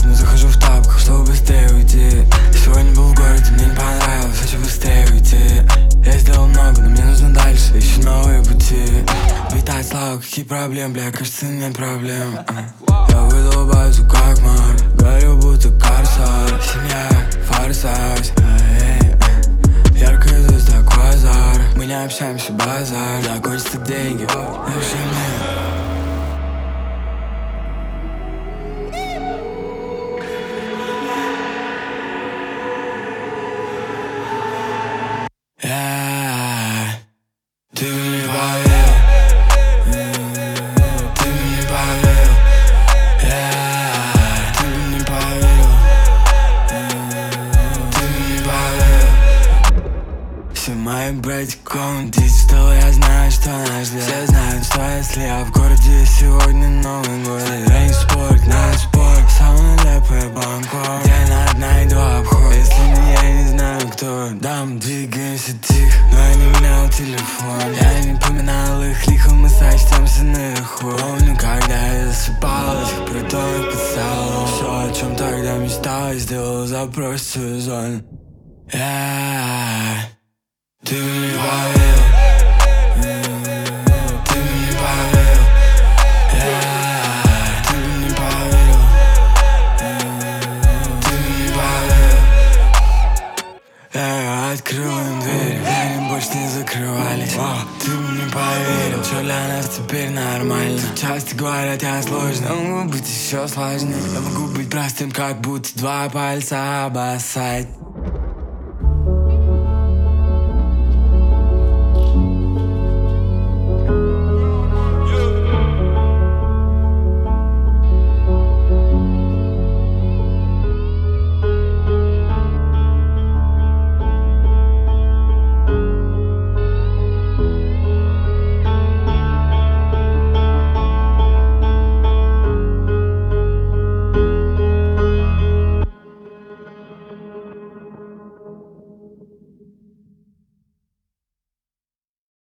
но захожу в тапках, чтобы быстрее уйти. Сегодня был в городе, мне не понравилось, хочу быстрее уйти. Я сделал много, но мне нужно дальше, ищу новые пути. Витать слава, какие проблемы, бля, кажется, нет проблем. Я выдал базу как Марк, горю будто корсар. Семья, форсаж, яркая звезда, квазар. Мы не общаемся, базар, закончатся деньги, напиши мне. Ты бы не поверил, ты бы не поверил, ты бы не поверил, ты бы не поверил. Все мои братья комнаты, что я знаю, что нас ждет. Все знают, что если я в городе сегодня Новый год. Я не спорю, надо спорт, самый нелепый Бангкок, где на найду обход. Если не я не знаю кто, дам двигаемся тихо, но я не менял телефон. Я не поминал их лихо, мы сочтемся наверху. Помню, когда я засыпал, этих притонов писал. Все, о чем тогда мечтал, я сделал запрос в свою зону. Ты бы не поверил, ты бы не поверил, ты бы не поверил, ты бы не поверил. Я открыл им дверь, они больше не закрывались. Ты бы не поверил, что для нас теперь нормально. Часто говорят, я сложный, но могу быть еще сложнее. Я могу быть простым, как будто два пальца обоссать.